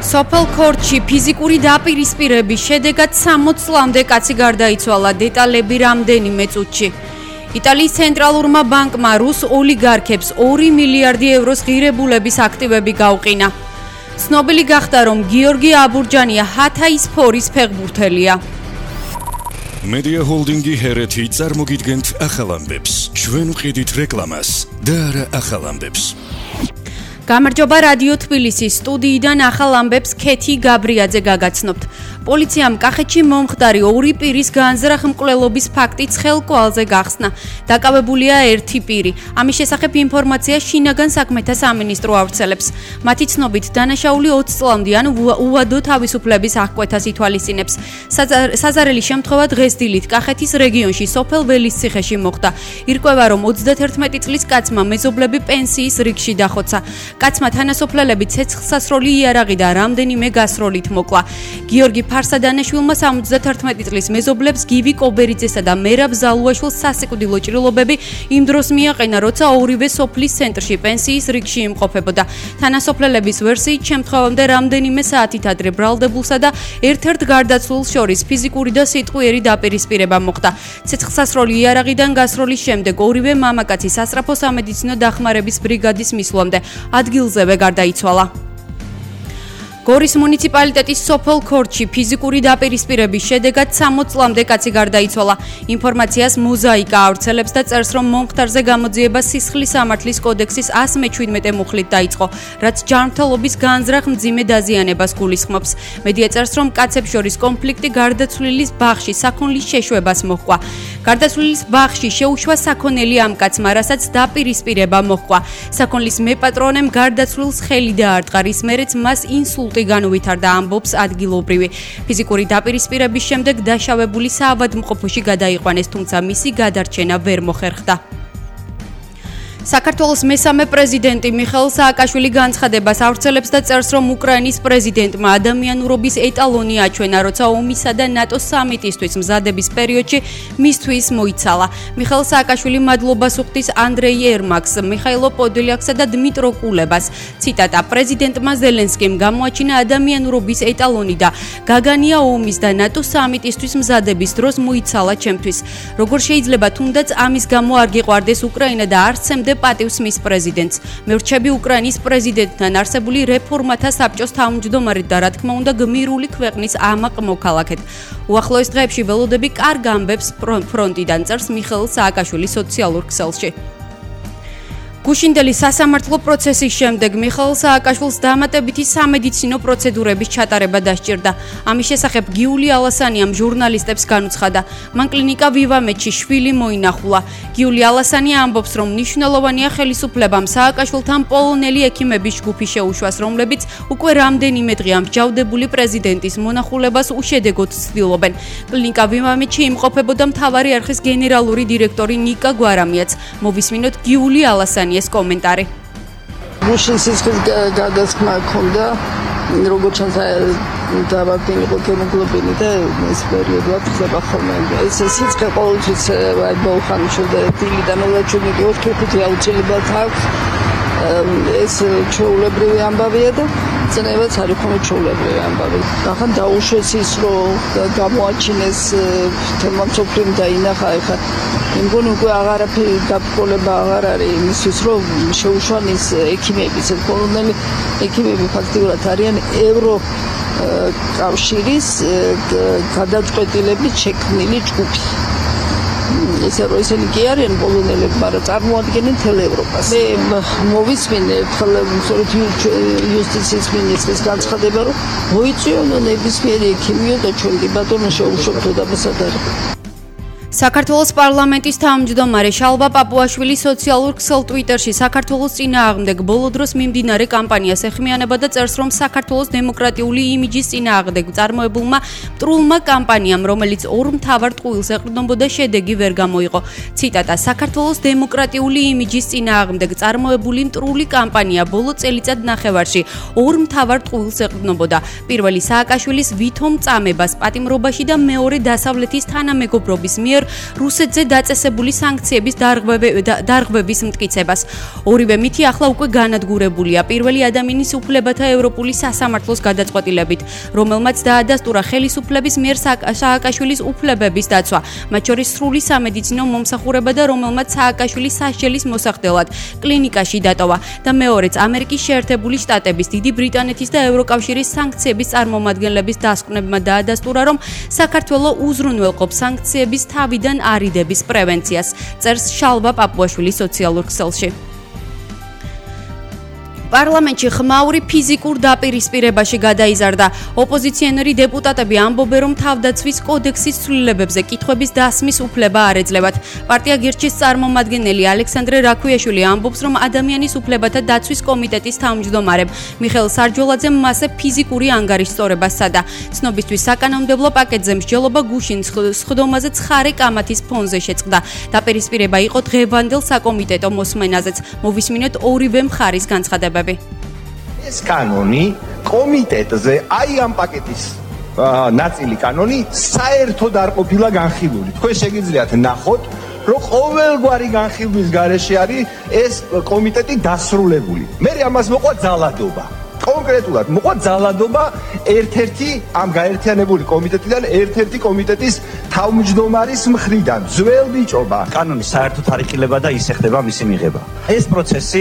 სოფელ ქორჩი ფიზიკური დაპირისპირების შედეგად 60 წლამდე კაცი გარდაიცვალა. დეტალები რამდენიმე წუთში. იტალიის ცენტრალურმა ბანკმა რუს ოლიგარქებს 2 მილიარდი ევროს ღირებულების აქტივები გაუყინა. ცნობილი გახდა, რომ გიორგი აბურჯანია ჰათაის ფორის ფეხბურთელია. Media Holding-ი ჰერეთი წარმოგიდგენთ ახალ ამბებს. ჩვენ ვყიდით რეკლამას და არა ახალ ამბებს. გამარჯობა რადიო თბილისის სტუდიიდან ახალ ამბებს ქეთი გაბრიაძე გაგაცნობთ. პოლიციამ კახეთში მომხდარი 2 პირის განზრახ მკვლელობის ფაქტი ცხელკვალზე გახსნა. დაკავებულია 1 პირი. ამის შესახებ ინფორმაცია შინაგან საქმეთა სამინისტრო ავრცელებს. მათი ცნობით დანაშაული 20 წლამდე ან უვადო თავისუფლების აღკვეთას ითვალისწინებს. საზარელი შემთხვევა დღეს დილით კახეთის რეგიონში სოფელ ველისციხეში მოხდა. ირკვევა, რომ 31 წლის კაცმა მეზობლები პენსიის რიგში დახოცა. კაცმა თანასოფლელები ცეცხლსასროლი იარაღი და რამდენიმე გასროლით მოკლა. გიორგი ფარსადანაშვილმა 71 წლის მეზობლებს გივი კობერიძესა და მერაბ ზალუაშვილს სასიკვდილო ჭრილობები იმ დროს მიაყენა, როცა ორივე სოფლის ცენტრში პენსიის რიგში იმყოფებოდა. თანასოფლელების ვერსიით შემთხვევამდე რამდენიმე საათით ადრე ბრალდებულსა და ერთ-ერთ გარდაცვლილს შორის ფიზიკური და სიტყვიერი დაპირისპირება მოხდა. ცეცხლსასროლი იარაღიდან გასროლის შემდეგ ორივე მამაკაცი სასწრაფო სამედიცინო დახმარების ბრიგადის მისვლამდე ადგილზევე გარდაიცვალა. გორის მუნიციპალიტეტის სოფელ ქორჩი ფიზიკური დაპირისპირების შედეგად 60 წლამდე კაცი გარდაიცვალა. ინფორმაციას მოზაიკა ავრცელებს და წერს, რომ მომხდარზე გამოძიება სისხლის სამართლის კოდექსის 117 მუხლით დაიწყო, რაც ჯანმრთელობის განზრახ მძიმე დაზიანებას გულისხმობს. მედია წერს, რომ კაცებს შორის კონფლიქტი გარდაცვლილის ბაღში საქონლის შეშვებას მოჰყვა. გარდაცვლილის ბაღში შეუშვა საქონელი ამ კაცმა, რასაც დაპირისპირება მოჰყვა. საქონლის მეპატრონემ გარდაცვლილს ხელი დაარტყა, რის მერეც მას ინსულტი განუვითარდა, ამბობს ადგილობრივი. ფიზიკური დაპირისპირების შემდეგ დაშავებული საავადმყოფოში გადაიყვანეს, თუმცა მისი გადარჩენა ვერ მოხერხდა. საქართველოს მესამე პრეზიდენტი მიხეილ სააკაშვილი განცხადებას ავრცელებს და წერს, რომ უკრაინის პრეზიდენტმა ადამიანურობის ეტალონი აჩვენა, როცა ომისა და ნატოს სამიტისთვის მზადების პერიოდში მისთვის მოიცალა. მიხეილ სააკაშვილი მადლობას უხდის ანდრეი ერმაკს, მიხაილო პოდოლიაკსა და დმიტრო კულებას. ციტატა: პრეზიდენტმა ზელენსკიმ გამოაჩინა ადამიანურობის ეტალონი და გაგანია ომის და ნატოს სამიტისთვის მზადების დროს მოიცალა ჩემთვის. როგორ შეიძლება თუნდაც ამის გამო არ გიყვარდეს უკრაინა და არ სცემდე პატივს მის პრეზიდენტს. მე ვრჩები უკრაინის პრეზიდენტთან არსებული რეფორმათა საბჭოს თავმჯდომარედ და რა თქმა უნდა გმირული ქვეყნის ამაყ მოქალაქედ. უახლოეს დღეებში ველოდები კარგ ამბებს ფრონტიდან, წერს მიხეილ სააკაშვილი სოციალურ ქსელში. გუშინდელი სასამართლო პროცესის შემდეგ მიხეილ სააკაშვილს დამატებითი სამედიცინო პროცედურების ჩატარება დასჭირდა. ამის შესახებ გიული ალასანიამ ჟურნალისტებს განუცხადა. მან კლინიკა ვივამეთში შვილი მოინახულა. გიული ალასანია ამბობს, რომ მნიშვნელოვანია ხელისუფლებამ სააკაშვილთან პოლონელი ექიმების ჯგუფი შეუშვას, რომლებიც უკვე რამდენიმე დღეა მსჯავრდებული პრეზიდენტის მონახულებას უშედეგოდ ცდილობენ. კლინიკა ვივამეთში იმყოფებოდა მთავარი არხის გენერალური დირექტორი ნიკა გვარამიაც. მოვისმინოთ გიული ალასანია ეს კომენტარი. მუშინ სისხლის გადასხმა ჰქონდა, როგორც ჩანს დავაგდენი ჰემოგლობინი და ეს პერიოდი ვაფხდება ხოლმე. ეს სიცხე ყოველთვის აი მოუხანიშდა დილიდან მოვაჩვენე 4-5 აუცილებლად აქვს. ეს ჩაულებრივი ამბავია და წნევაც არის ხოლმე ჩაულებრივი ამბავი. ახლა დაუშვეს ის, რომ გამოაჩინეს თემა მსოფლიომ დაინახა ახლა. იმგონი უკვე აღარაფერი დაბრკოლება აღარ არის იმისთვის, რომ შეუშვან ის ექიმების, პოლონელი ექიმები ფაქტიურად არიან ევრო კავშირის გადაწყვეტილებით შექმნილი ჯგუფი. ისინი კი არიან პოლონელები, მაგრამ წარმოადგენენ მთელ ევროპას. მე მოვისმინე სწორედ იუსტიციის მინისტრის განცხადება, რომ მოიწვიონ ნებისმიერი ექიმიო და ჩვენ კი ბატონო შეუშვებთ დამოსადარი. საქართველოს პარლამენტის თავმჯდომარე შალვა პაპუაშვილი სოციალურ ქსელ ტვიტერში საქართველოს წინააღმდეგ ბოლო დროს მიმდინარე კამპანიას ეხმიანება და წერს, რომ საქართველოს დემოკრატიული იმიჯის წინააღმდეგ წარმოებულმა მტრულმა კამპანიამ, რომელიც ორ მთავარ ტყუილს ეყრდნობოდა, შედეგი ვერ გამოიღო. ციტატა: საქართველოს დემოკრატიული იმიჯის წინააღმდეგ წარმოებული მტრული კამპანია ბოლო წელიწად ნახევარში ორ მთავარ ტყუილს ეყრდნობოდა. პირველი სააკაშვილის ვითომ წამებას პატიმრობაში და მეორე დასავლეთის თანამეგობრობის მიერ რუსეთზე დაწესებული სანქციების დარღვევის მტკიცებას. ორივე მითი ახლა უკვე განადგურებულია პირველი ადამიანის უფლებათა ევროპული სასამართლოს გადაწყვეტილებით, რომელმაც დაადასტურა ხელისუფლების მიერ სააკაშვილის უფლებების დაცვა, მათ შორის სრული სამედიცინო მომსახურება და რომელმაც სააკაშვილი სასჯელის მოსახდელად კლინიკაში დატოვა და მეორეც ამერიკის შეერთებული შტატების, დიდი ბრიტანეთის და ევროკავშირის სანქციების წარმომადგენლების დასკვნებმა დაადასტურა, რომ საქართველო უზრუნველყოფს სანქციების თავიდან არიდების პრევენციას, წერს შალვა პაპუაშვილი სოციალურ ქსელში. პარლამენტში ხმაური ფიზიკურ დაპირისპირებაში გადაიზარდა. ოპოზიციონერი დეპუტატები ამბობენ, რომ თავდაცვის კოდექსის ცვლილებებზე კითხვების დასმის უფლება არ ეძლებათ. პარტია გირჩის წარმომადგენელი ალექსანდრე რაქვიაშვილი ამბობს, რომ ადამიანის უფლებათა დაცვის კომიტეტის თავმჯდომარემ მიხეილ სარჯოლაძემ მასზე ფიზიკური ანგარიშწორება სცადა. ცნობისთვის საკანონმდებლო პაკეტზე მსჯელობა გუშინ სხდომაზე ცხარე კამათის ფონზე შეწყდა. დაპირისპირება იყო დღევანდელ საკომიტეტო მოსმენაზეც. მოვისმინოთ ორივე მხარის განცხადებები. ეს კანონი კომიტეტზე აი ამ პაკეტის ნაწილი კანონი საერთოდ არ ყოფილა განხილული. თქვენ შეგიძლიათ ნახოთ, რომ ყოველგვარი განხილვის გარეშე არის ეს კომიტეტი დასრულებული. მე ამას მოყვა ძალადობა. კონკრეტულად მოყვა ძალადობა ერთ-ერთი ამ გაერთიანებული კომიტეტიდან ერთ-ერთი კომიტეტის თავმჯდომარის მხრიდან. ძველ ბიჭობა. კანონი საერთოდ არ იხილება და ისე ხდება მისი მიღება. ეს პროცესი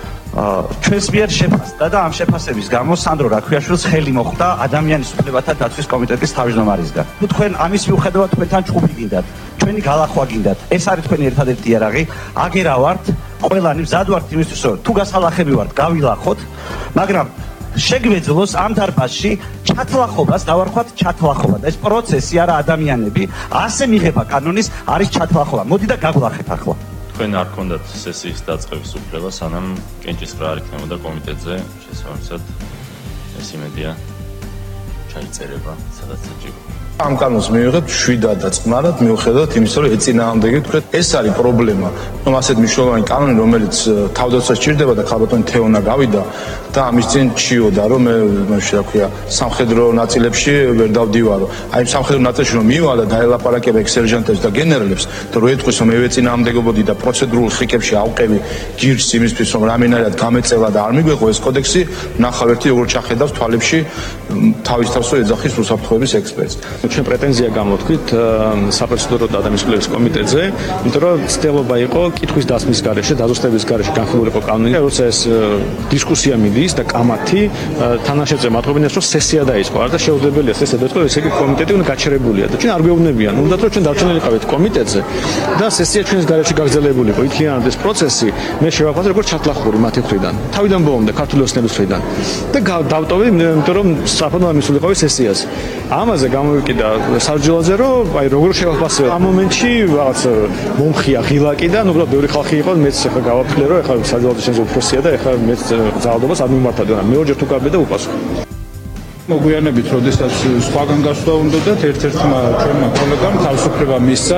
ჩვენს მიერ შეფასდა და ამ შეფასების გამო სანდრო რაქვიაშვილს ხელი მოხვდა ადამიანის უფლებათა დაცვის კომიტეტის თავმჯდომარისგან. თქვენ ამის მიუხედავად თქვენთან ჭუბი გინდათ, ჩვენი გალახვა გინდათ. ეს არის თქვენი ერთადერთი იარაღი. აგერა ვართ, ყველანი მზად ვართ იმისთვის, რომ თუ გასალახები ვართ, გავილახოთ, მაგრამ შეგვეძლოს ამ დარბაზში ჩათლახობას, დავარქვათ ჩათლახობა და ეს პროცესი არა ადამიანები, ასე მიღება კანონის არის ჩათლახობა. მოდი და გაგვლახეთ ახლა. თქვენ არ გქონდათ სესიის დაწყების უფლება, სანამ კენჭისყრა არ იქნებოდა კომიტეტზე, შესაბამისად ეს იმედია ჩაიწერება, სადაც საჭირო. ამ კანონს მივიღებთ შვიდად და წყნარად, მიუხედავად იმისა, რომ ეწინააღმდეგეთ თქვენ. ეს არის პრობლემა, რომ ასეთ მნიშვნელოვანი კანონი, რომელიც თავდაცვას სჭირდება და ქალბატონი თეონა გავიდა და ამის წინ ჩიოდა, რომ მე რა ქვია, სამხედრო ნაწილებში ვერ დავდივარო. აი ამ სამხედრო ნაწილში რომ მივალა და დაელაპარაკება სერჟანტებს და გენერლებს, და რო ეთქვის, რომ მე ეწინააღმდეგობოდი და პროცედურულ ხიკებში ავყევი ჯირს იმისთვის, რომ რამენერად გამეწელა და არ მიგვეღო ეს კოდექსი, ნახავ ერთი როგორ ჩახედავს თვალებში თავის თავს ეძახის უსაფრთხოების ექსპერტს. ჩვენ პრეტენზია გამოთქვით საპროცედურო და ადამიანის უფლებების კომიტეტზე, იმიტომ რომ ცდილობა იყო კითხვის დასმის გარეშე, დაზუსტების გარეშე განხილულიყო კანონი. როცა ეს დისკუსია მიდის და კამათი თანაშემწე მათგობინეს, რომ სესია დაიწყო, არა და შეუძლებელია სესია დაიწყო, ესე იგი კომიტეტი უნდა გაჩერებულია და ჩვენ არ გვეუბნებიან, უნდათ რომ ჩვენ დარჩენილიყავით კომიტეტზე და სესია ჩვენს გარეშე გაგრძელებულიყო. ითქიანად ეს პროცესი მე შევაფასე როგორც ჩათლახური მათი მხრიდან, თავიდან ბოლომდე ქართული ოცნების მხრიდან და დავტოვე, იმიტომ რომ საფრთხე მისულიყავი სესიას. ამაზე გამოვიკიდა სარჯელაძე, რომ აი როგორ შევაფასებთ ამ მომენტში რაღაც მომხია ღილაკი და უბრალოდ ბევრი ხალხი იყო, მეც ახლა გავაფრთხილე, რომ ახლა სარჯელაძე შენზე უფროსია და ახლა მეც ძალადობას არ მიმართავ და მეორჯერ თუ გავბედე უპასუხო. მოგვიანებით, როდესაც სხვაგან გასვლა უნდათ, ერთ-ერთმა ჩვენმა კოლეგამ თავისუფლება მისცა,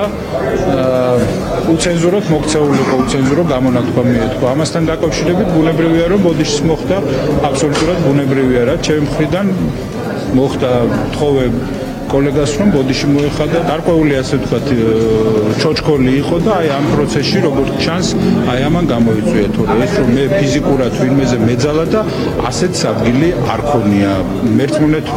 უცენზუროდ მოქცეულიყო, უცენზურო გამონათქვა მიეთქვა. ამასთან დაკავშირებით ბუნებრივია, რომ ბოდიშის მოხდა, აბსოლუტურად ბუნებრივია რა, ჩემი მხრიდან მოხდა თხოვე კოლეგას, რომ ბოდიში მოეხადა, გარკვეული ასე ვთქვათ ჩოჩქოლი იყო და აი ამ პროცესში როგორც ჩანს, აი ამან გამოიწვია, თორე ეს რომ მე ფიზიკურად ვინმეზე მეძალა და ასეთ ადგილი არ ქონია. მერწმუნეთ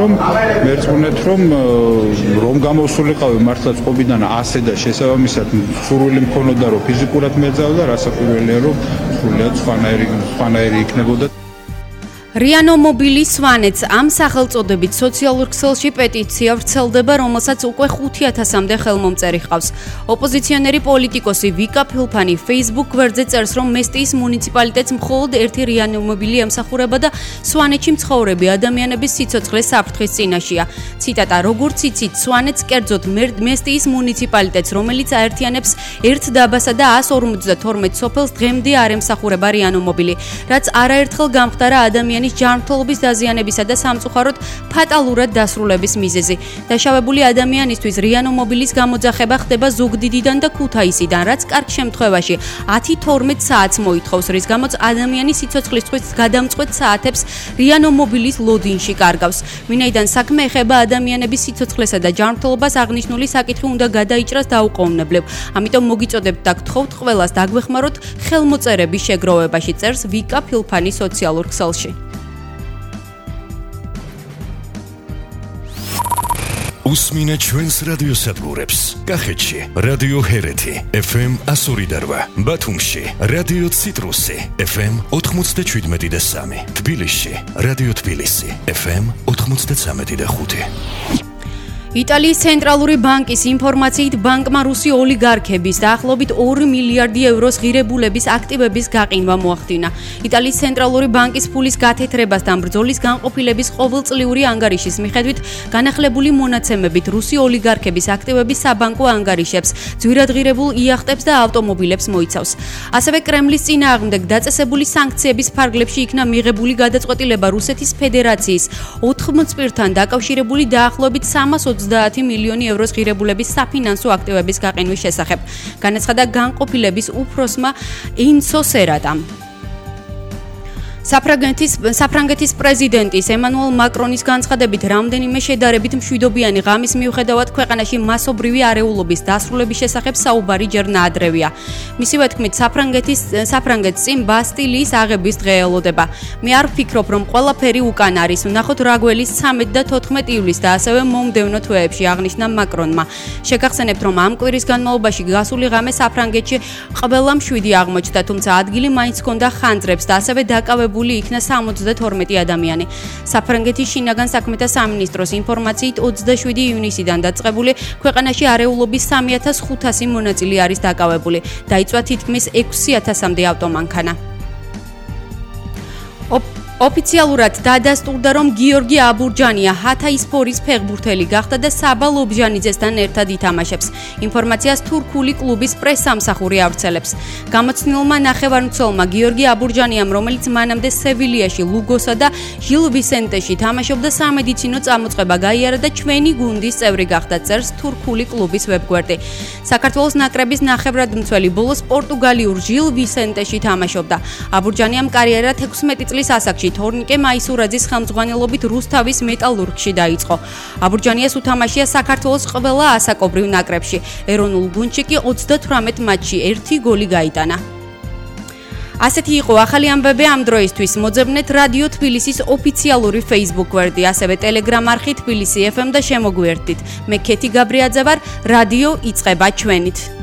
რომ გამოსულიყავი მართლაც ყობიდან ასე და შესაბამისად სურვილი მქონოდა რომ ფიზიკურად მეძალა და რასაკვირველია რომ სრულიად სხვანაირი იქნებოდა. რიანო მობილი სვანეთს ამ სახელწოდებით სოციალურ ქსელში პეტიცია ვრცელდება, რომელსაც უკვე 5000-მდე ხელმომწერი ჰყავს. ოპოზიციონერი პოლიტიკოსი ვიკა ფილფანი Facebook გვერდზე წერს, რომ მესტიის მუნიციპალიტეტს მხოლოდ ერთი რიანო მობილი ემსახურება და სვანეთში მცხოვრები ადამიანების სიცოცხლე საფრთხის წინაშეა. ციტატა: როგორც იცით, სვანეთს კერძოდ მესტიის მუნიციპალიტეტს, რომელიც აერთიანებს ერთ დაბასა და 152 სოფელს დღემდე არ ემსახურება რიანო მობილი, რაც არაერთხელ გამხდარა ადამიანის ადამიანის ჯანმრთელობის დაზიანებისა და სამწუხაროდ ფატალურად დასრულების მიზეზი. დაშავებული ადამიანისთვის რიანო მობილის გამოძახება ხდება ზუგდიდიდან და ქუთაისიდან, რაც კარგ შემთხვევაში 10-12 საათს მოითხოვს, რის გამოც ადამიანი სიცოცხლისთვის გადამწყვეტ საათებს რიანო მობილის ლოდინში კარგავს. ვინაიდან საქმე ეხება ადამიანების სიცოცხლესა და ჯანმრთელობას, აღნიშნული საკითხი უნდა გადაიჭრას დაუყოვნებლივ. ამიტომ მოგიწოდებთ და გთხოვთ ყველას დაგვეხმაროთ ხელმოწერების შეგროვებაში, წერს ვიკა ფილფანი სოციალურ ქსელში. უსმინე ჩვენს რადიოსადგურებს. კახეთში რადიო ჰერეთი FM 102.8, ბათუმში რადიო ციტრუსი FM 97.3, თბილისში რადიო თბილისი FM 93.5. იტალიის ცენტრალური ბანკის ინფორმაციით, ბანკმა რუსი ოლიგარქების დაახლოებით 2 მილიარდი ევროს ღირებულების აქტივების გაყინვა მოახდინა. იტალიის ცენტრალური ბანკის ფულის გათეთრებასთან ბრძოლის განყოფილების ყოველწლიური ანგარიშის მიხედვით, განახლებული მონაცემებით რუსი ოლიგარქების აქტივების საბანკო ანგარიშებს, ძვირადღირებულ იახტებს და ავტომობილებს მოიცავს. ასევე კრემლის წინააღმდეგ დაწესებული სანქციების ფარგლებში იქნა მიღებული გადაწყვეტილება რუსეთის ფედერაციის 80 პირთან დაკავშირებული დაახლოებით 330 მილიონი ევროს ღირებულების საფინანსო აქტივების გაყინვის შესახებ. განაცხადა განყოფილების უფროსმა ენცო სერატამ. საფრანგეთის პრეზიდენტის ემანუელ მაკრონის განცხადებით, რამდენიმე შედარებით მშვიდობიანი ღამის მიუხედავად ქვეყანაში მასობრივი არეულობის დასრულების შესახებ საუბარი ჯერ ნაადრევია. მისივე თქმით, საფრანგეთს წინ ბასტილიის აღების დღე ელოდება. მე არ ვფიქრობ, რომ ყველაფერი უკან არის. ვნახოთ რა გველის 13 და 14 ივლისს და ასევე მომდევნო თვეებში, აღნიშნა მაკრონმა. შეგახსენებთ, რომ ამ კვირის განმავლობაში გასული ღამე საფრანგეთში ყველა მშვიდი აღმოჩნდა, თუმცა ადგილი მაინც ჰქონდა ხანძრებს და ასევე დაკავებული იქნა 72 ადამიანი. საფრანგეთის შინაგან საქმეთა სამინისტროს ინფორმაციით 27 ივნისიდან დაწყებული ქვეყანაში არეულობის 3500 მონაწილე არის დაკავებული. დაიწვა თითქმის 6000-მდე ავტომანქანა. ოფიციალურად დადასტურდა, რომ გიორგი აბურჯანია ჰათაისფორის ფეხბურთელი გახდა და საბა ლობჟანიძესთან ერთად ითამაშებს. ინფორმაციას თურქული კლუბის პრესსამსახური ავრცელებს. გამოცდილმა ნახევარმცველმა გიორგი აბურჯანიამ, რომელიც მანამდე სევილიაში, ლუგოსა და ჟილ ვისენტეში თამაშობდა, სამედიცინო წამოწყება გაიარა და ჩვენი გუნდის წევრი გახდა, წერს თურქული კლუბის ვებგვერდი. საქართველოს ნაკრების ნახევრადმცველი ბოლოს პორტუგალიურ ჟილ ვისენტეში თამაშობდა. აბურჯანიამ კარიერა 16 წლის ასაკში თორნიკე მაისურაძის ხელმძღვანელობით რუსთავის მეტალურგში დაიწყო. აბურჯანიას უთამაშია საქართველოს ყველა ასაკობრივ ნაკრებში. ეროვნულ გუნდში კი 38 მატჩში 1 გოლი გაიტანა. ასეთი იყო ახალი ამბები ამ დროისთვის. მოძებნეთ რადიო თბილისის ოფიციალური Facebook გვერდი, ასევე Telegram არხი თბილისი FM და შემოგვიერთდით. მე ქეთი გაბრიაძე ვარ, რადიო იწყება ჩვენით.